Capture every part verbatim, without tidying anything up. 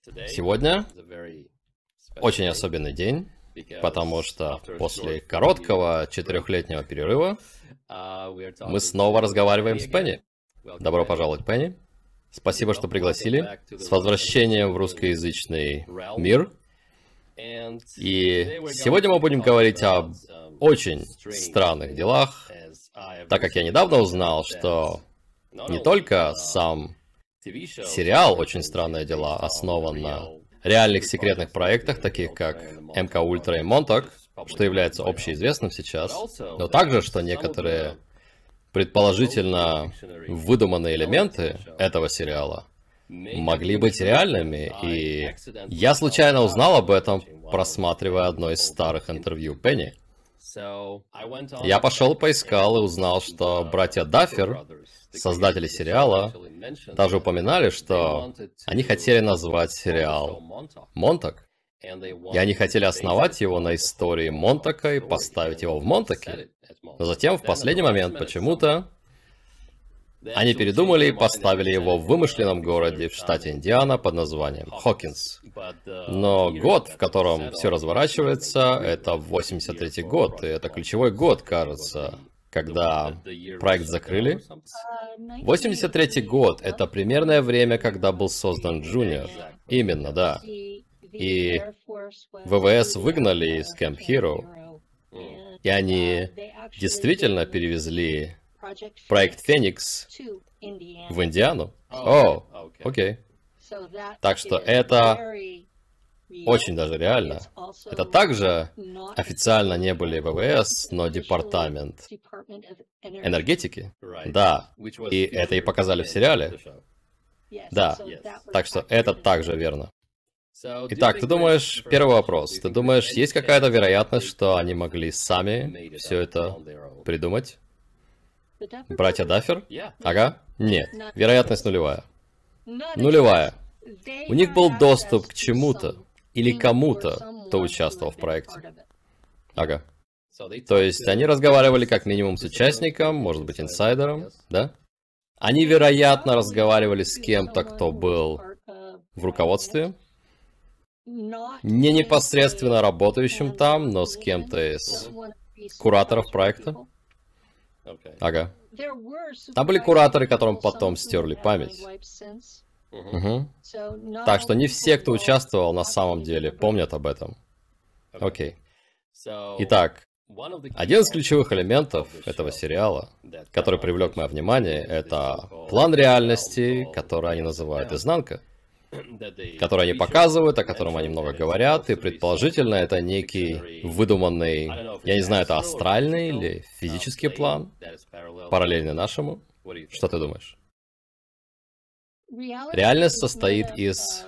Сегодня очень особенный день, потому что после короткого четырехлетнего перерыва мы снова разговариваем с Пенни. Добро пожаловать, Пенни. Спасибо, что пригласили. С возвращением в русскоязычный мир. И сегодня мы будем говорить об очень странных делах, так как я недавно узнал, что не только сам сериал «Очень странные дела» основан на реальных секретных проектах, таких как эм ка Ультра и Монтак, что является общеизвестным сейчас, но также, что некоторые предположительно выдуманные элементы этого сериала могли быть реальными, и я случайно узнал об этом, просматривая одно из старых интервью Пенни. Я пошел поискал и узнал, что братья Даффер, создатели сериала, даже упоминали, что они хотели назвать сериал Монтак, и они хотели основать его на истории Монтака и поставить его в Монтаке. Но затем, в последний момент, почему-то, они передумали и поставили его в вымышленном городе в штате Индиана под названием Хокинс. Но год, в котором все разворачивается, это восемьдесят третий год, и это ключевой год, кажется, когда проект закрыли. восемьдесят третий год — это примерное время, когда был создан Джуниор. Именно, да. И вэ вэ эс выгнали из Camp Hero, и они действительно перевезли проект Феникс в Индиану. О, окей. Так что это очень даже реально. Это также официально не были вэ вэ эс, но департамент энергетики. Да, и это и показали в сериале. Да, так что это также верно. Итак, ты думаешь, первый вопрос, ты думаешь, есть какая-то вероятность, что они могли сами все это придумать? Братья Даффер? Ага. Нет. Вероятность нулевая. Нулевая. У них был доступ к чему-то или кому-то, кто участвовал в проекте. Ага. То есть они разговаривали как минимум с участником, может быть, инсайдером, да? Они, вероятно, разговаривали с кем-то, кто был в руководстве. Не непосредственно работающим там, но с кем-то из кураторов проекта. Ага. Там были кураторы, которым потом стерли память. Угу. Так что не все, кто участвовал, на самом деле помнят об этом. Окей. Итак, один из ключевых элементов этого сериала, который привлек мое внимание, это план реальности, который они называют «Изнанка», который они показывают, о котором они много говорят, и предположительно это некий выдуманный, я не знаю, это астральный или физический план, параллельный нашему. Что ты думаешь? Реальность состоит из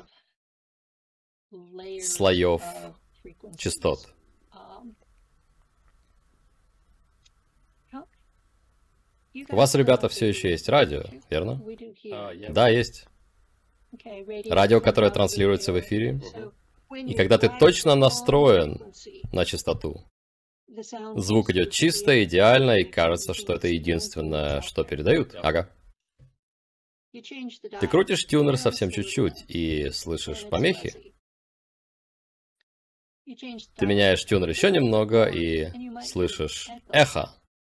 слоев частот. У вас, ребята, все еще есть радио, верно? Да, есть. Радио, которое транслируется в эфире. И когда ты точно настроен на частоту, звук идет чисто, идеально, и кажется, что это единственное, что передают. Ага. Ты крутишь тюнер совсем чуть-чуть и слышишь помехи. Ты меняешь тюнер еще немного и слышишь эхо.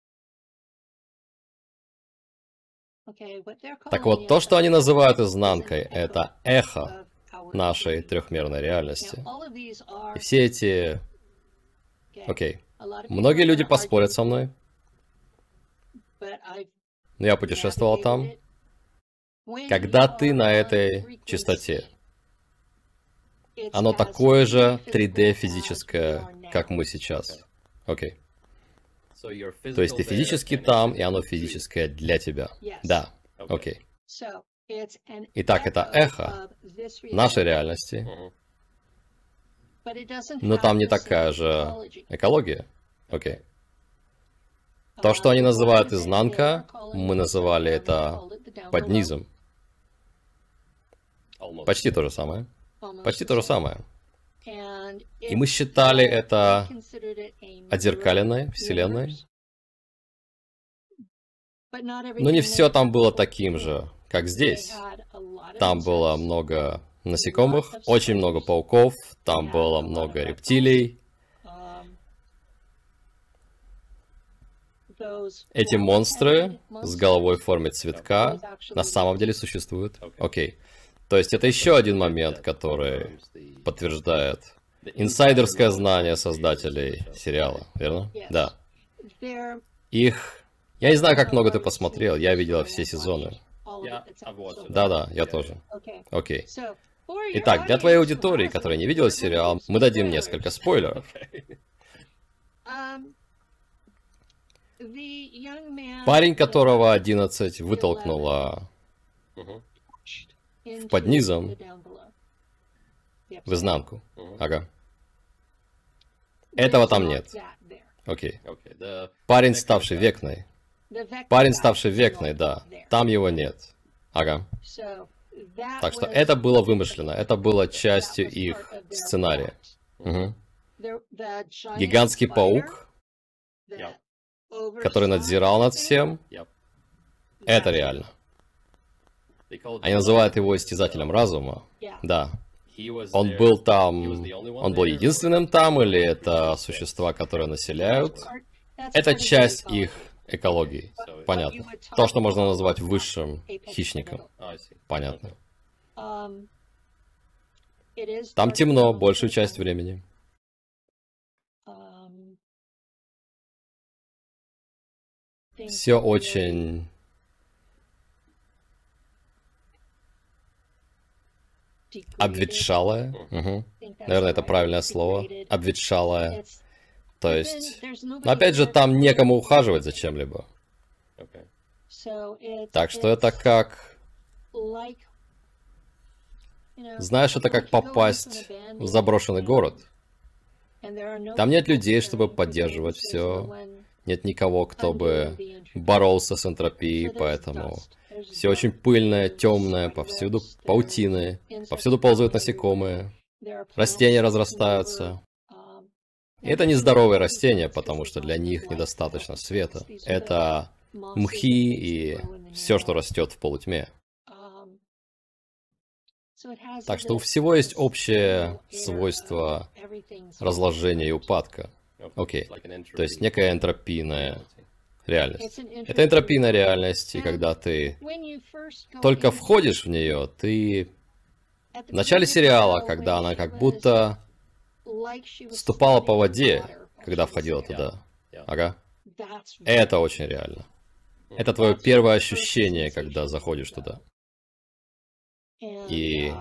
Так вот, то, что они называют изнанкой, это эхо нашей трехмерной реальности. И все эти... Окей. Многие люди поспорят со мной. Но я путешествовал там. Когда ты на этой частоте, оно такое же три дэ физическое, как мы сейчас. Окей. То есть ты физически там, и оно физическое для тебя. Да, окей. Итак, это эхо нашей реальности, но там не такая же экология. Окей. То, что они называют изнанка, мы называли это под низом. Почти то же самое. Почти то же самое. И мы считали это отзеркаленной вселенной. Но не все там было таким же, как здесь. Там было много насекомых, очень много пауков, там было много рептилий. Эти монстры с головой в форме цветка на самом деле существуют. Окей. То есть это еще один момент, который подтверждает инсайдерское знание создателей сериала, верно? Да. Их... Я не знаю, как много ты посмотрел, я видела все сезоны. Да-да, я тоже. Окей. Итак, для твоей аудитории, которая не видела сериал, мы дадим несколько спойлеров. Парень, которого одиннадцать вытолкнула под низом в изнанку. Ага. Этого там нет. Окей. Парень, ставший Векной. Парень, ставший Векной, да. Там его нет. Ага. Так что это было вымышленно. Это было частью их сценария. Угу. Гигантский паук, который надзирал над всем, это реально. Они называют его истязателем разума. Да. Он был там... Он был единственным там, или это существа, которые населяют? Это часть их экологии. Понятно. То, что можно назвать высшим хищником. Понятно. Там темно большую часть времени. Все очень... обветшалое. Угу. Наверное, это правильное слово. Обветшалое. То есть... Но опять же, там некому ухаживать за чем-либо. Так что это как... Знаешь, это как попасть в заброшенный город. Там нет людей, чтобы поддерживать все. Нет никого, кто бы боролся с энтропией, поэтому все очень пыльное, темное, повсюду паутины, повсюду ползают насекомые, растения разрастаются. И это нездоровые растения, потому что для них недостаточно света. Это мхи и все, что растет в полутьме. Так что у всего есть общее свойство разложения и упадка. Окей. То есть некая энтропийная реальность. Это энтропийная реальность, и когда ты только входишь в нее, ты... В начале сериала, когда она как будто ступала по воде, когда входила туда. Ага. Это очень реально. Это твое первое ощущение, когда заходишь туда. И...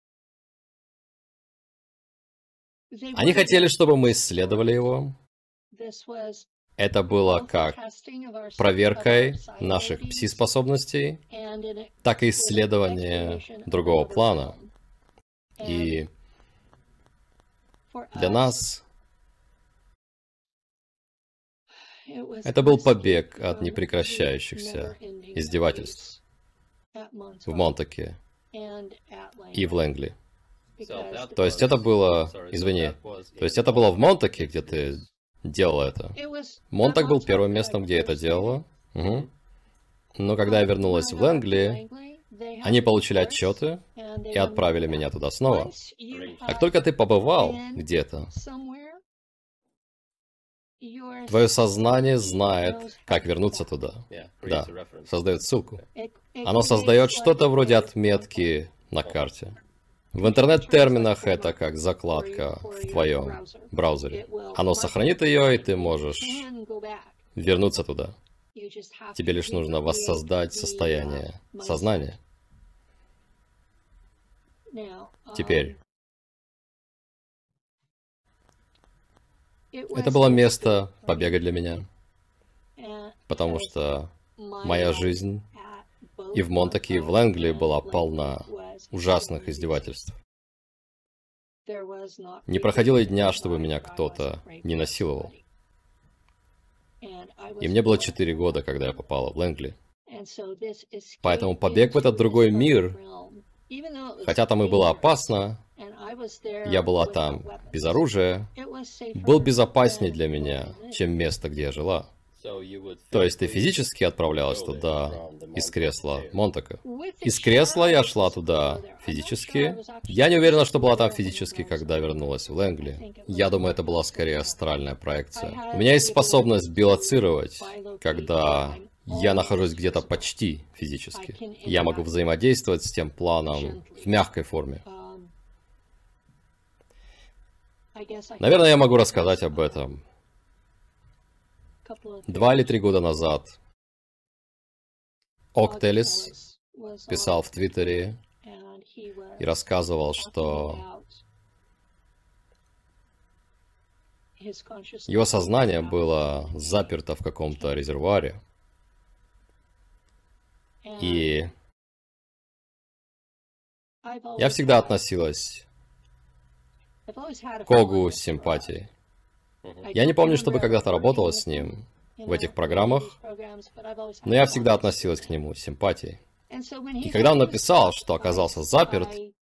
Они хотели, чтобы мы исследовали его. Это было как проверкой наших пси-способностей, так и исследование другого плана. И для нас это был побег от непрекращающихся издевательств в Монтаке и в Лэнгли. То есть это было... Извини. То есть это было в Монтаке, где ты делала это. Монтак был первым местом, где я это делала. Угу. Но когда я вернулась в Лэнгли, они получили отчеты и отправили меня туда снова. Как только ты побывал где-то, твое сознание знает, как вернуться туда. Да, создает ссылку. Оно создает что-то вроде отметки на карте. В интернет-терминах это как закладка в твоем браузере. Оно сохранит ее, и ты можешь вернуться туда. Тебе лишь нужно воссоздать состояние сознания. Теперь. Это было место побега для меня, потому что моя жизнь и в Монтаке, и в Лэнгли была полна ужасных издевательств. Не проходило и дня, чтобы меня кто-то не насиловал. И мне было четыре года, когда я попала в Лэнгли. Поэтому побег в этот другой мир, хотя там и было опасно, я была там без оружия, был безопаснее для меня, чем место, где я жила. То есть ты физически отправлялась туда из кресла Монтака? Из кресла я шла туда физически. Я не уверена, что была там физически, когда вернулась в Лэнгли. Я думаю, это была скорее астральная проекция. У меня есть способность билоцировать, когда я нахожусь где-то почти физически. Я могу взаимодействовать с тем планом в мягкой форме. Наверное, я могу рассказать об этом. Два или три года назад Октелис писал в Твиттере и рассказывал, что его сознание было заперто в каком-то резервуаре. И я всегда относилась к Огу с симпатией. Я не помню, чтобы когда-то работала с ним в этих программах, но я всегда относилась к нему с симпатией. И когда он написал, что оказался заперт,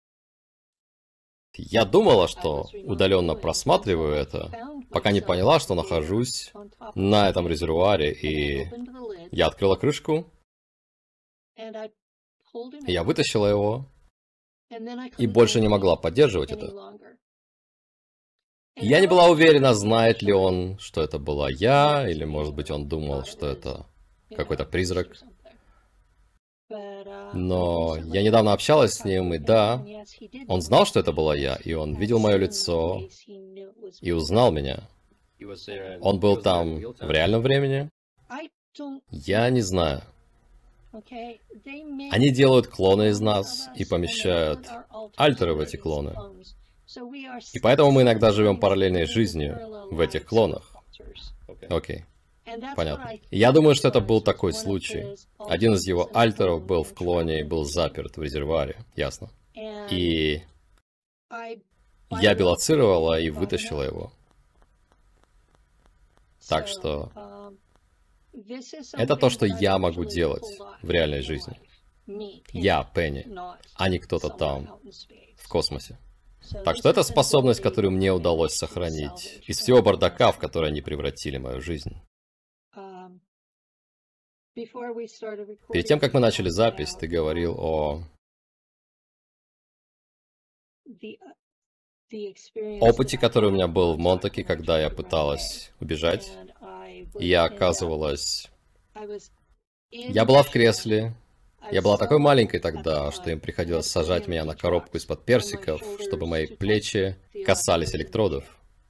я думала, что удаленно просматриваю это, пока не поняла, что нахожусь на этом резервуаре, и я открыла крышку, я вытащила его, и больше не могла поддерживать это. Я не была уверена, знает ли он, что это была я, или, может быть, он думал, что это какой-то призрак. Но я недавно общалась с ним, и да, он знал, что это была я, и он видел мое лицо и узнал меня. Он был там в реальном времени? Я не знаю. Они делают клоны из нас и помещают альтеры в эти клоны. И поэтому мы иногда живем параллельной жизнью в этих клонах. Окей. Понятно. Я думаю, что это был такой случай. Один из его альтеров был в клоне и был заперт в резервуаре. Ясно. И я билоцировала и вытащила его. Так что это то, что я могу делать в реальной жизни. Я, Пенни, а не кто-то там в космосе. Так что это способность, которую мне удалось сохранить из всего бардака, в который они превратили мою жизнь. Перед тем, как мы начали запись, ты говорил о опыте, который у меня был в Монтаке, когда я пыталась убежать. И я оказывалась... Я была в кресле. Я была такой маленькой тогда, что им приходилось сажать меня на коробку из-под персиков, чтобы мои плечи касались электродов.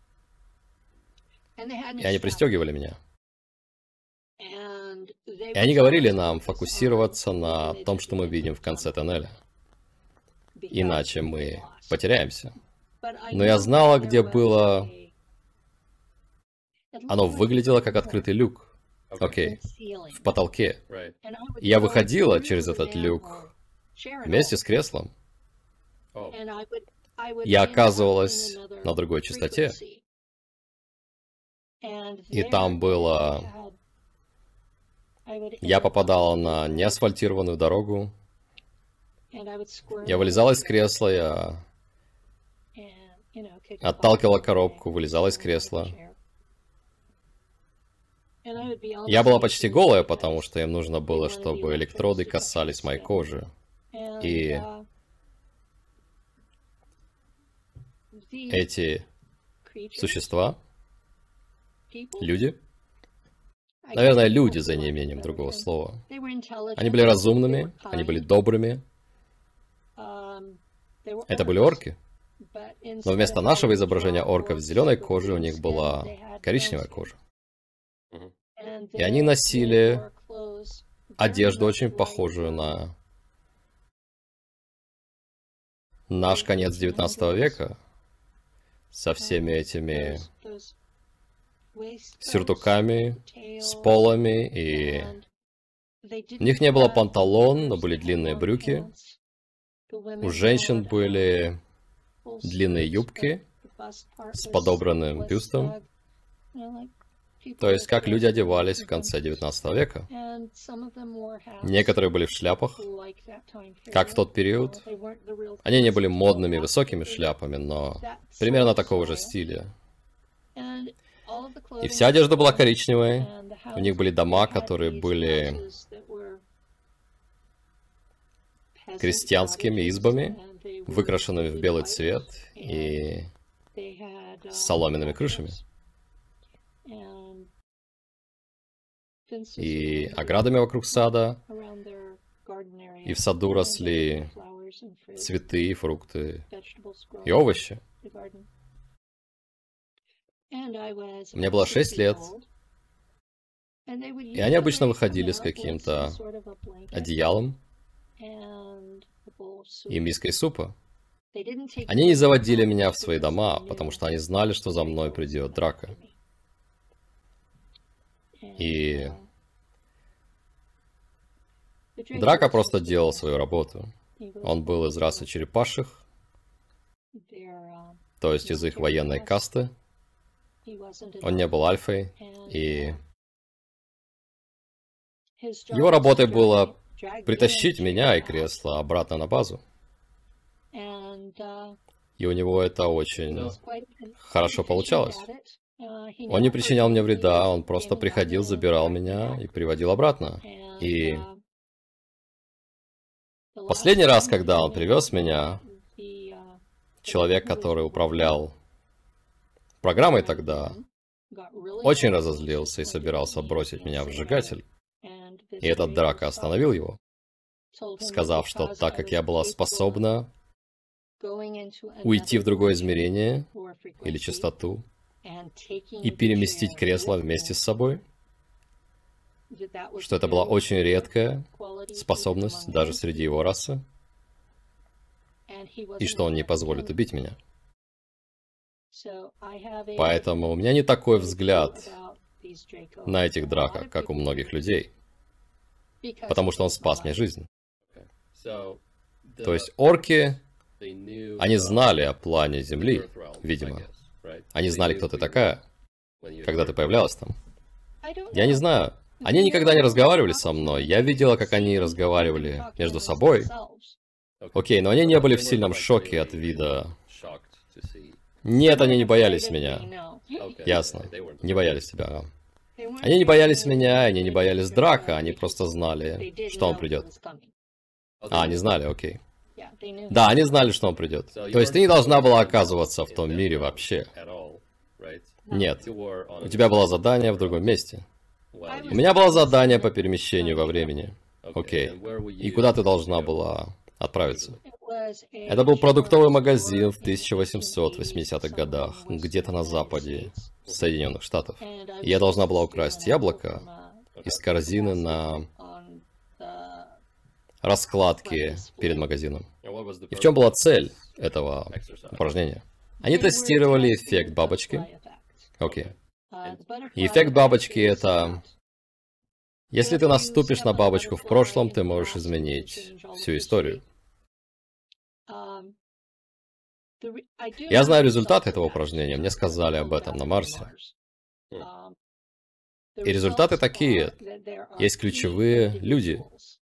И они пристегивали меня. И они говорили нам фокусироваться на том, что мы видим в конце тоннеля. Иначе мы потеряемся. Но я знала, где было... Оно выглядело как открытый люк. Окей. В потолке. И я выходила через этот люк вместе с креслом. Я оказывалась на другой частоте. И там было... Я попадала на неасфальтированную дорогу. Я вылезала из кресла, я отталкивала коробку, вылезала из кресла. Я была почти голая, потому что им нужно было, чтобы электроды касались моей кожи. И эти существа, люди, наверное, люди за неимением другого слова, они были разумными, они были добрыми. Это были орки. Но вместо нашего изображения орков с зеленой кожей у них была коричневая кожа. И они носили одежду, очень похожую на наш конец девятнадцатого века, со всеми этими сюртуками, с полами, и у них не было панталон, но были длинные брюки. У женщин были длинные юбки с подобранным бюстом. То есть, как люди одевались в конце девятнадцатого века. Некоторые были в шляпах, как в тот период. Они не были модными высокими шляпами, но примерно такого же стиля. И вся одежда была коричневой. У них были дома, которые были крестьянскими избами, выкрашенными в белый цвет и с соломенными крышами. И оградами вокруг сада. И в саду росли цветы, фрукты и овощи. Мне было шесть лет. И они обычно выходили с каким-то одеялом и миской супа. Они не заводили меня в свои дома, потому что они знали, что за мной придет драка. И Драка просто делал свою работу. Он был из расы черепашек, то есть из их военной касты. Он не был альфой, и его работой было притащить меня и кресло обратно на базу. И у него это очень хорошо получалось. Он не причинял мне вреда, он просто приходил, забирал меня и приводил обратно. И последний раз, когда он привез меня, человек, который управлял программой тогда, очень разозлился и собирался бросить меня в сжигатель. И этот Драка остановил его, сказав, что так как я была способна уйти в другое измерение или частоту и переместить кресло вместе с собой, что это была очень редкая способность даже среди его расы, и что он не позволит убить меня. Поэтому у меня не такой взгляд на этих Драка, как у многих людей, потому что он спас мне жизнь. То есть орки, они знали о плане Земли, видимо. Они знали, кто ты такая, когда ты появлялась там. Я не знаю. Они никогда не разговаривали со мной. Я видела, как они разговаривали между собой. Окей, но они не были в сильном шоке от вида. Нет, они не боялись меня. Ясно. Не боялись тебя. Они не боялись меня, они не боялись Драка, они просто знали, что он придет. А, они знали, окей. Да, они знали, что он придет. То есть ты не должна была оказываться в том мире вообще. Нет. У тебя было задание в другом месте. У меня было задание по перемещению во времени. Окей. И куда ты должна была отправиться? Это был продуктовый магазин в тысяча восемьсот восьмидесятых годах, где-то на западе Соединенных Штатов. И я должна была украсть яблоко из корзины на раскладке перед магазином. И в чем была цель этого упражнения? Они тестировали эффект бабочки. Окей. И эффект бабочки — это... Если ты наступишь на бабочку в прошлом, ты можешь изменить всю историю. Я знаю результат этого упражнения, мне сказали об этом на Марсе. И результаты такие. Есть ключевые люди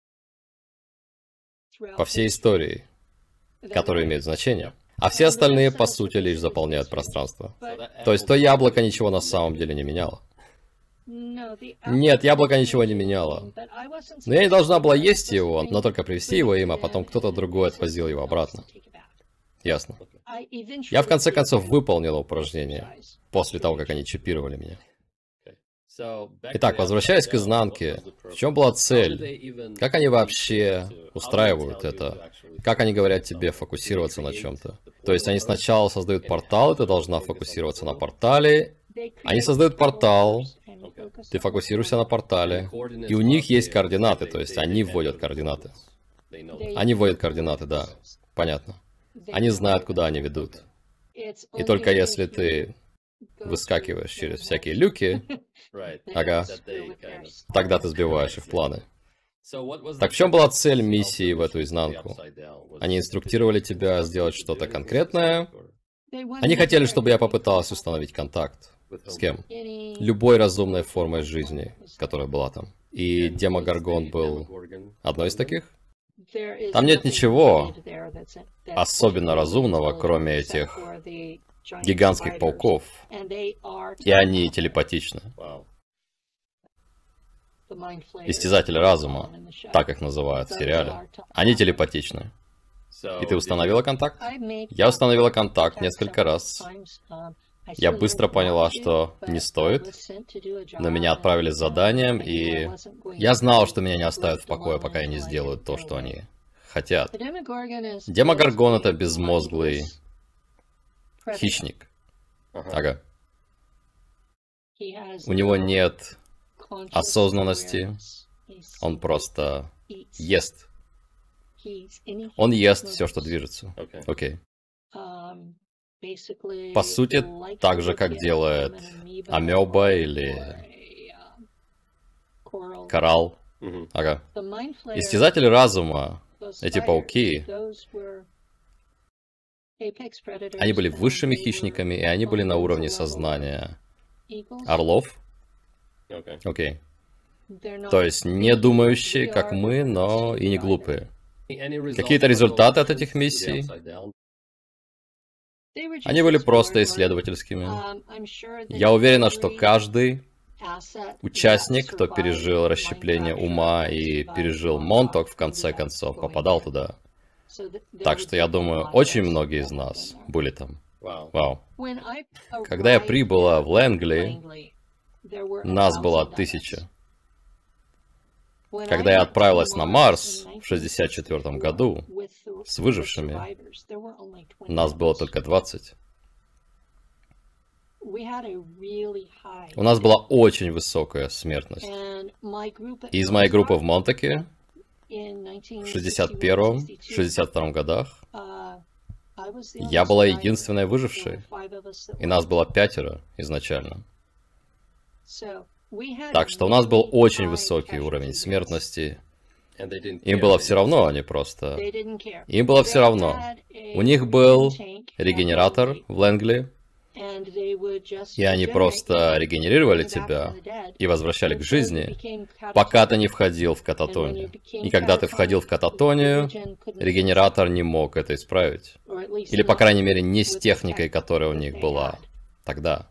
по всей истории, которые имеют значение. А все остальные, по сути, лишь заполняют пространство. То есть то яблоко ничего на самом деле не меняло. Нет, яблоко ничего не меняло. Но я не должна была есть его, но только привезти его им, а потом кто-то другой отвозил его обратно. Ясно. Я в конце концов выполнила упражнение, после того, как они чипировали меня. Итак, возвращаясь к изнанке, в чем была цель? Как они вообще устраивают это? Как они говорят тебе фокусироваться на чем-то? То есть они сначала создают портал, и ты должна фокусироваться на портале. Они создают портал, ты фокусируешься на портале, и у них есть координаты, то есть они вводят координаты. Они вводят координаты, да, понятно. Они знают, куда они ведут. И только если ты выскакиваешь через всякие люки, ага, тогда ты сбиваешь их планы. Так в чем была цель миссии в эту изнанку? Они инструктировали тебя сделать что-то конкретное? Они хотели, чтобы я попыталась установить контакт. С кем? Любой разумной формой жизни, которая была там. И Демогоргон был одной из таких? Там нет ничего особенно разумного, кроме этих гигантских пауков, и они телепатичны. Истязатели разума, так их называют в сериале, они телепатичны. И ты установила контакт? Я установила контакт несколько раз. Я быстро поняла, что не стоит, но меня отправили с заданием, и я знал, что меня не оставят в покое, пока я не сделаю то, что они хотят. Демогоргон — это безмозглый хищник. Ага. У него нет осознанности, он просто ест. Он ест все, что движется. Окей. По сути, так же, как делает амеба или коралл. Ага. Истязатели разума, эти пауки, они были высшими хищниками, и они были на уровне сознания орлов. Окей. То есть не думающие, как мы, но и не глупые. Какие-то результаты от этих миссий? Они были просто исследовательскими. Я уверена, что каждый участник, кто пережил расщепление ума и пережил Монток, в конце концов, попадал туда. Так что я думаю, очень многие из нас были там. Вау. Когда я прибыла в Лэнгли, нас было тысяча. Когда я отправилась на Марс в шестьдесят четвёртом году с выжившими, нас было только двадцать. У нас была очень высокая смертность. И из моей группы в Монтаке в шестьдесят первом — шестьдесят втором годах я была единственной выжившей. И нас было пятеро изначально. Так что у нас был очень высокий уровень смертности. Им было все равно, они просто... Им было все равно. У них был регенератор в Лэнгли, и они просто регенерировали тебя и возвращали к жизни, пока ты не входил в кататонию. И когда ты входил в кататонию, регенератор не мог это исправить. Или, по крайней мере, не с техникой, которая у них была тогда.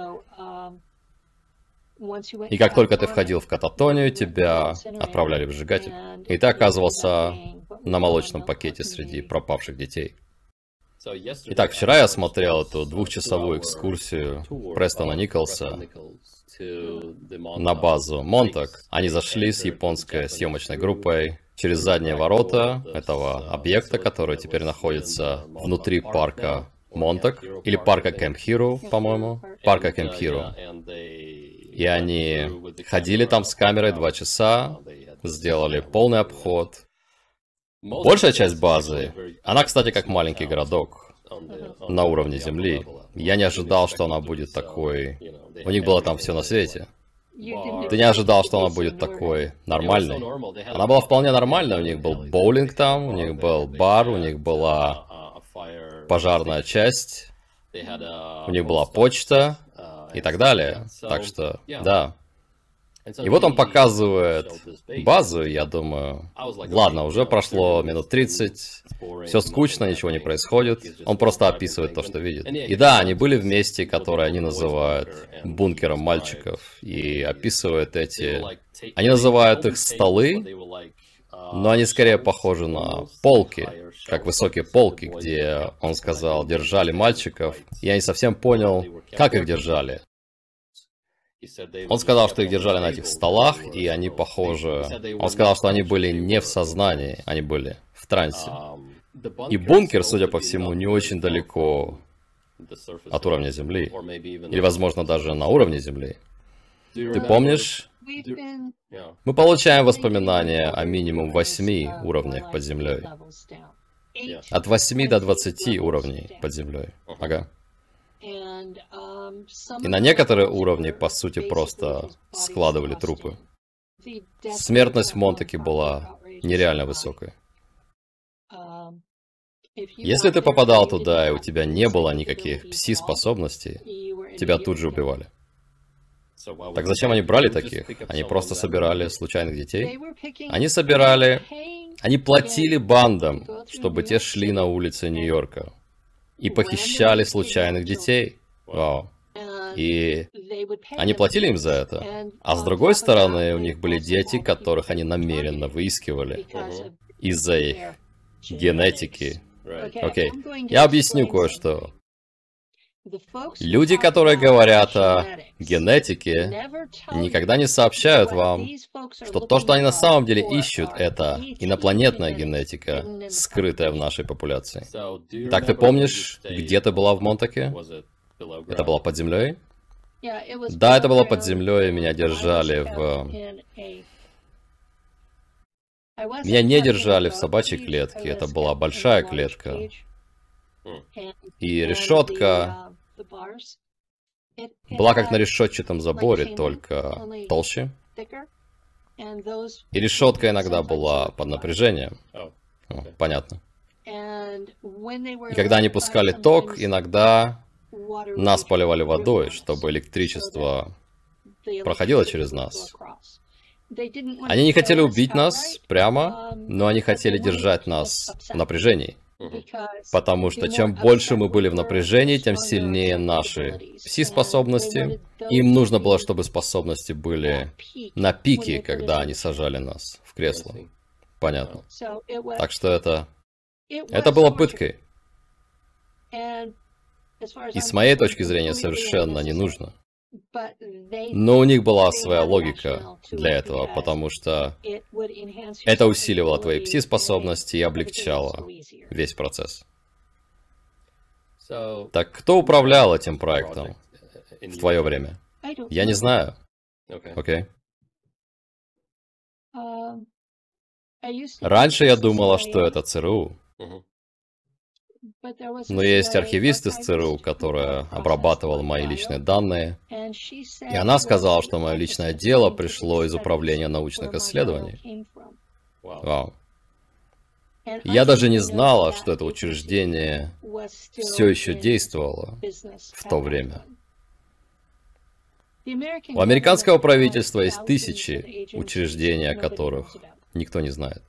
И как только ты входил в кататонию, тебя отправляли в сжигатель. И ты оказывался на молочном пакете среди пропавших детей. Итак, вчера я смотрел эту двухчасовую экскурсию Престона Николса на базу Монтак. Они зашли с японской съемочной группой через задние ворота этого объекта, который теперь находится внутри парка Монтак, или парка Кэмп Хиро, по-моему. Парка Кэмп Хиро. И они ходили там с камерой два часа, сделали полный обход. Большая часть базы, она, кстати, как маленький городок на уровне земли. Я не ожидал, что она будет такой... У них было там все на свете. Ты не ожидал, что она будет такой нормальной. Она была вполне нормальной. У них был боулинг там, у них был бар, у них была пожарная часть, у них была почта и так далее. Так что, да. И вот он показывает базу, я думаю, ладно, уже прошло минут тридцать, все скучно, ничего не происходит, он просто описывает то, что видит. И да, они были в месте, которое они называют бункером мальчиков, и описывают эти... Они называют их столы, но они скорее похожи на полки, как высокие полки, где, он сказал, держали мальчиков. Я не совсем понял, как их держали. Он сказал, что их держали на этих столах, и они похожи... Он сказал, что они были не в сознании, они были в трансе. И бункер, судя по всему, не очень далеко от уровня Земли. Или, возможно, даже на уровне Земли. Ты помнишь? Мы получаем воспоминания о минимум восьми уровнях под землей. От восьми до двадцати уровней под землей. Ага. И на некоторые уровни, по сути, просто складывали трупы. Смертность в Монтаке была нереально высокой. Если ты попадал туда, и у тебя не было никаких пси-способностей, тебя тут же убивали. Так зачем они брали таких? Они просто собирали случайных детей? Они собирали... Они платили бандам, чтобы те шли на улицы Нью-Йорка. и похищали случайных детей. Вау. И они платили им за это. А с другой стороны, у них были дети, которых они намеренно выискивали из-за их генетики. Окей, okay. Я объясню кое-что. Люди, которые говорят о генетике, никогда не сообщают вам, что то, что они на самом деле ищут, это инопланетная генетика, скрытая в нашей популяции. Так, ты помнишь, где ты была в Монтаке? Это было под землей? Да, это было под землей, и меня держали в... Меня не держали в собачьей клетке, это была большая клетка. И решетка была как на решетчатом заборе, только толще. И решетка иногда была под напряжением. О, понятно. И когда они пускали ток, иногда нас поливали водой, чтобы электричество проходило через нас. Они не хотели убить нас прямо, но они хотели держать нас в напряжении. Потому что чем больше мы были в напряжении, тем сильнее наши пси-способности. Им нужно было, чтобы способности были на пике, когда они сажали нас в кресло. Понятно. Так что это... Это было пыткой. И с моей точки зрения совершенно не нужно. Но у них была своя логика для этого, потому что это усиливало твои пси-способности и облегчало весь процесс. Так кто управлял этим проектом в твое время? Я не знаю. Окей. Раньше я думала, что это ЦРУ. Но есть архивист из ЦРУ, которая обрабатывала мои личные данные, и она сказала, что мое личное дело пришло из управления научных исследований. Вау. Я даже не знала, что это учреждение все еще действовало в то время. У американского правительства есть тысячи учреждений, о которых никто не знает.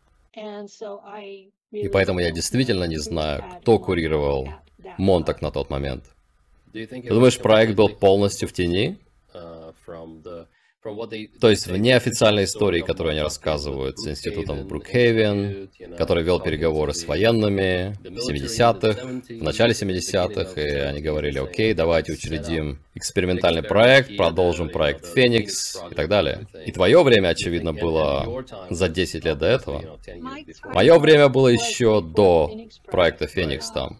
И поэтому я действительно не знаю, кто курировал Монтак на тот момент. Ты думаешь, проект был полностью в тени? То есть в неофициальной истории, которую они рассказывают с институтом в Брукхейвен, который вел переговоры с военными в семидесятых, в начале семидесятых, и они говорили: окей, давайте учредим экспериментальный проект, продолжим проект Феникс и так далее. И твое время, очевидно, было за десять лет до этого. Мое время было еще до проекта Феникс там.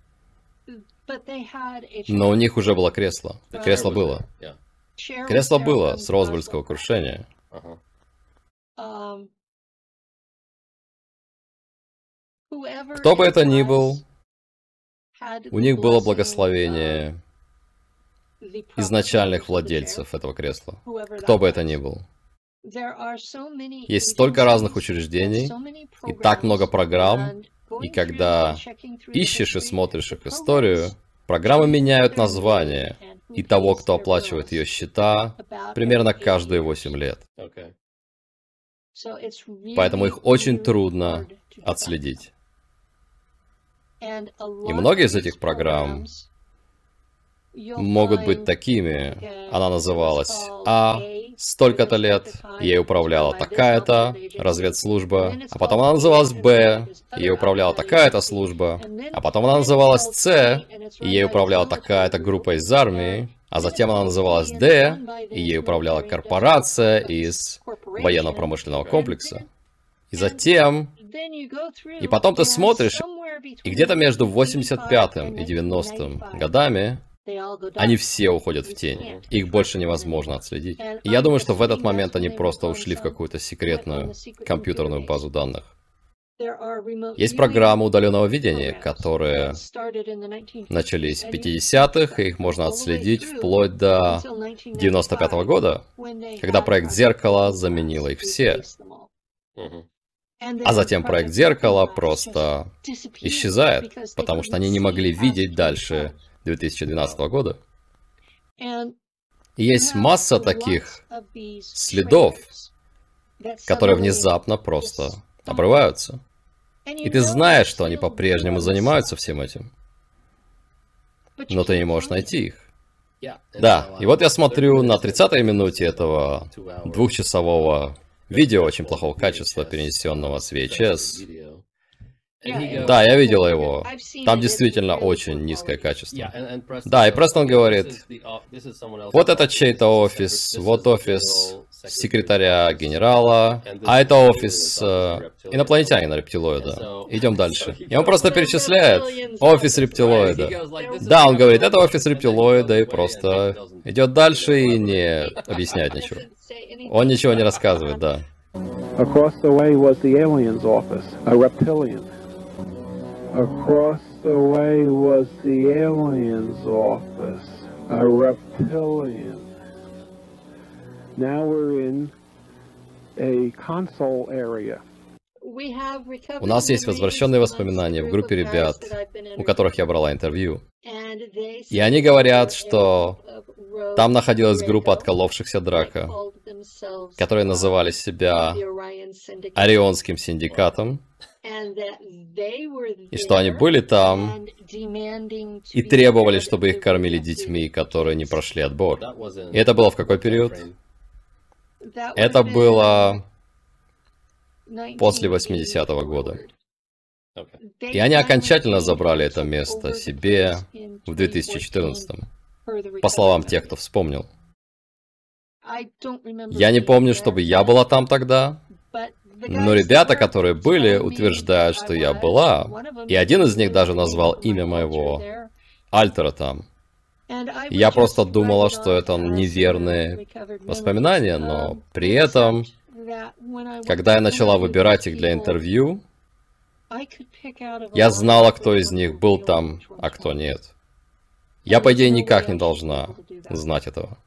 Но у них уже было кресло. Кресло было. Кресло было с Розвельского крушения. Кто бы это ни был, у них было благословение изначальных владельцев этого кресла. Кто бы это ни был. Есть столько разных учреждений, и так много программ, и когда ищешь и смотришь их историю, программы меняют название и того, кто оплачивает ее счета, примерно каждые восемь лет. Поэтому их очень трудно отследить. И многие из этих программ могут быть такими. Она называлась А, столько-то лет, ей управляла такая-то разведслужба, а потом она называлась Б, ей управляла такая-то служба, а потом она называлась С, и ей управляла такая-то группа из армии, а затем она называлась Д, и ей управляла корпорация из военно-промышленного комплекса. И затем... И потом ты смотришь, и где-то между восемьдесят пятым и девяностым годами они все уходят в тень. Их больше невозможно отследить. И я думаю, что в этот момент они просто ушли в какую-то секретную компьютерную базу данных. Есть программы удаленного видения, которые начались в пятидесятых, и их можно отследить вплоть до девяносто пятого года, когда проект «Зеркало» заменил их все. А затем проект «Зеркало» просто исчезает, потому что они не могли видеть дальше две тысячи двенадцатого года. И есть масса таких следов, которые внезапно просто обрываются. И ты знаешь, что они по-прежнему занимаются всем этим. но ты не можешь найти их. Да, и вот я смотрю на тридцатой минуте этого двухчасового видео очень плохого качества, перенесенного с ви эйч эс. Да, я видел его. Там действительно очень низкое качество. Да, и Престон говорит, вот это чей-то офис, вот офис секретаря генерала, а это офис э, инопланетянина рептилоида. Идем дальше. И он просто перечисляет офис рептилоида. Да, он говорит, это офис рептилоида, и просто идет дальше и не объясняет ничего. Он ничего не рассказывает, да. Across the way was the alien's office, a reptilian. Across the way was the alien's office, a reptilian. Now we're in a console area. У нас есть возвращенные воспоминания в группе ребят, у которых я брала интервью. И они говорят, что там находилась группа отколовшихся Драко, которые называли себя Орионским синдикатом, и что они были там и требовали, чтобы их кормили детьми, которые не прошли отбор. И это было в какой период? Это было после восьмидесятого года. И они окончательно забрали это место себе в две тысячи четырнадцатом, по словам тех, кто вспомнил. Я не помню, чтобы я была там тогда, но ребята, которые были, утверждают, что я была, и один из них даже назвал имя моего альтера там. И я просто думала, что это неверные воспоминания, но при этом, когда я начала выбирать их для интервью, я знала, кто из них был там, а кто нет. Я, по идее, никак не должна знать этого.